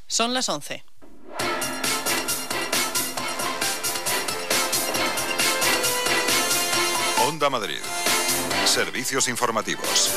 Son las 11. Onda Madrid. Servicios informativos.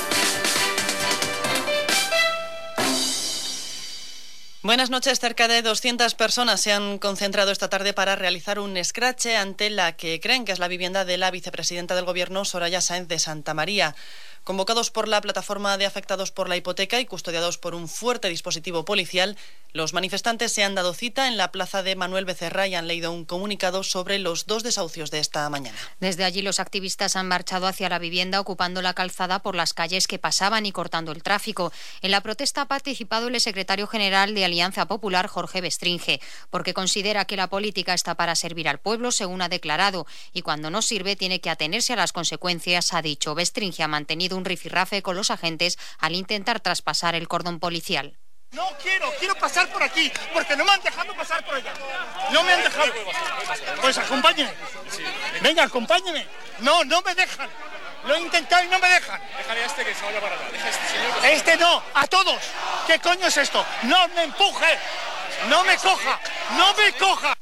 Buenas noches. Cerca de 200 personas se han concentrado esta tarde para realizar un escrache ante la que creen que es la vivienda de la vicepresidenta del Gobierno, Soraya Sáenz de Santamaría. Convocados por la plataforma de afectados por la hipoteca y custodiados por un fuerte dispositivo policial, los manifestantes se han dado cita en la plaza de Manuel Becerra y han leído un comunicado sobre los 2 desahucios de esta mañana. Desde allí los activistas han marchado hacia la vivienda, ocupando la calzada por las calles que pasaban y cortando el tráfico. En la protesta ha participado el secretario general de Alianza Popular, Jorge Bestringe, porque considera que la política está para servir al pueblo, según ha declarado, y cuando no sirve tiene que atenerse a las consecuencias, ha dicho. Bestringe ha mantenido un rifirrafe con los agentes al intentar traspasar el cordón policial. No quiero pasar por aquí, porque no me han dejado pasar por allá. No me han dejado. Pues acompáñeme. Venga, acompáñeme. No me dejan. Lo he intentado y no me dejan. Déjale a este que se vaya para allá. Deja a este señor que... Este no, a todos. ¿Qué coño es esto? No me empuje. No me coja. No me coja.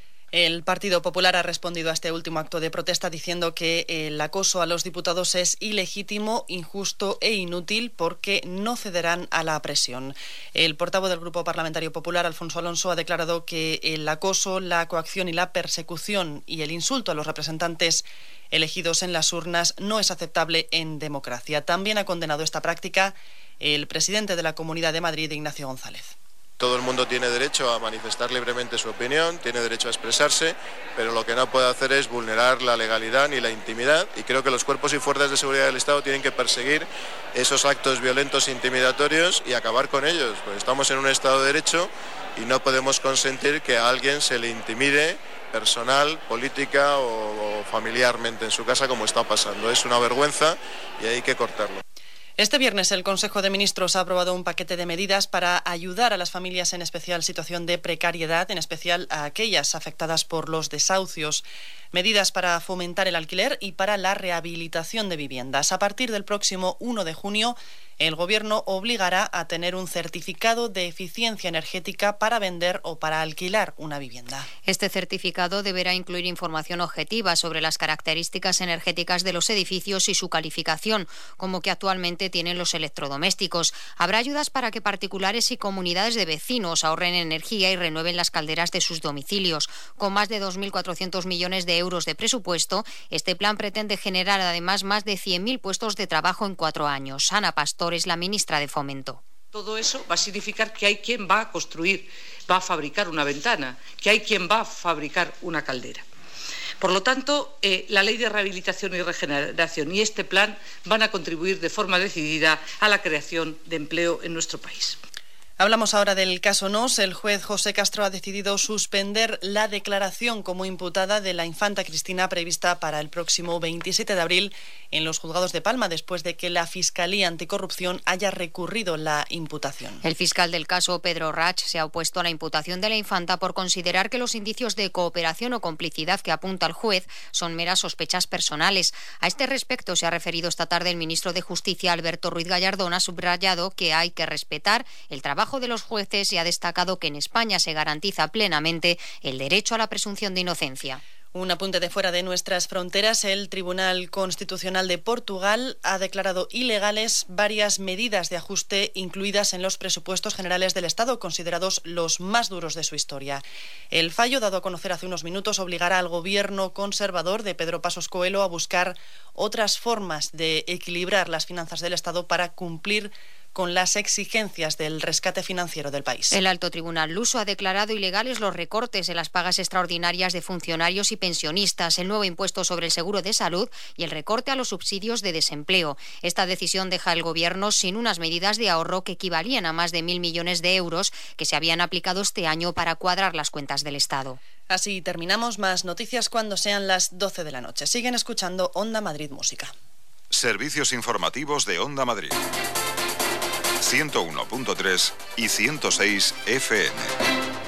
El Partido Popular ha respondido a este último acto de protesta diciendo que el acoso a los diputados es ilegítimo, injusto e inútil porque no cederán a la presión. El portavoz del Grupo Parlamentario Popular, Alfonso Alonso, ha declarado que el acoso, la coacción y la persecución y el insulto a los representantes elegidos en las urnas no es aceptable en democracia. También ha condenado esta práctica el presidente de la Comunidad de Madrid, Ignacio González. Todo el mundo tiene derecho a manifestar libremente su opinión, tiene derecho a expresarse, pero lo que no puede hacer es vulnerar la legalidad ni la intimidad, y creo que los cuerpos y fuerzas de seguridad del Estado tienen que perseguir esos actos violentos e intimidatorios y acabar con ellos, porque estamos en un Estado de Derecho y no podemos consentir que a alguien se le intimide personal, política o familiarmente en su casa, como está pasando. Es una vergüenza y hay que cortarlo. Este viernes el Consejo de Ministros ha aprobado un paquete de medidas para ayudar a las familias en especial situación de precariedad, en especial a aquellas afectadas por los desahucios. Medidas para fomentar el alquiler y para la rehabilitación de viviendas. A partir del próximo 1 de junio, el Gobierno obligará a tener un certificado de eficiencia energética para vender o para alquilar una vivienda. Este certificado deberá incluir información objetiva sobre las características energéticas de los edificios y su calificación, como que actualmente tienen los electrodomésticos. Habrá ayudas para que particulares y comunidades de vecinos ahorren energía y renueven las calderas de sus domicilios. Con más de 2.400 millones de euros de presupuesto, este plan pretende generar además más de 100.000 puestos de trabajo en 4 años. Ana Pastor es la ministra de Fomento. Todo eso va a significar que hay quien va a construir, va a fabricar una ventana, que hay quien va a fabricar una caldera. Por lo tanto, la Ley de Rehabilitación y Regeneración y este plan van a contribuir de forma decidida a la creación de empleo en nuestro país. Hablamos ahora del caso Nos. El juez José Castro ha decidido suspender la declaración como imputada de la infanta Cristina prevista para el próximo 27 de abril en los juzgados de Palma, después de que la Fiscalía Anticorrupción haya recurrido la imputación. El fiscal del caso, Pedro Rach, se ha opuesto a la imputación de la infanta por considerar que los indicios de cooperación o complicidad que apunta el juez son meras sospechas personales. A este respecto se ha referido esta tarde el ministro de Justicia, Alberto Ruiz Gallardón, ha subrayado que hay que respetar el trabajo de los jueces y ha destacado que en España se garantiza plenamente el derecho a la presunción de inocencia. Un apunte de fuera de nuestras fronteras. El Tribunal Constitucional de Portugal ha declarado ilegales varias medidas de ajuste incluidas en los presupuestos generales del Estado, considerados los más duros de su historia. El fallo, dado a conocer hace unos minutos, obligará al gobierno conservador de Pedro Passos Coelho a buscar otras formas de equilibrar las finanzas del Estado para cumplir con las exigencias del rescate financiero del país. El alto tribunal luso ha declarado ilegales los recortes en las pagas extraordinarias de funcionarios y pensionistas, el nuevo impuesto sobre el seguro de salud y el recorte a los subsidios de desempleo. Esta decisión deja al Gobierno sin unas medidas de ahorro que equivalían a más de 1.000 millones de euros que se habían aplicado este año para cuadrar las cuentas del Estado. Así terminamos. Más noticias cuando sean las 12 de la noche. Siguen escuchando Onda Madrid Música. Servicios informativos de Onda Madrid. 101.3 y 106 FM.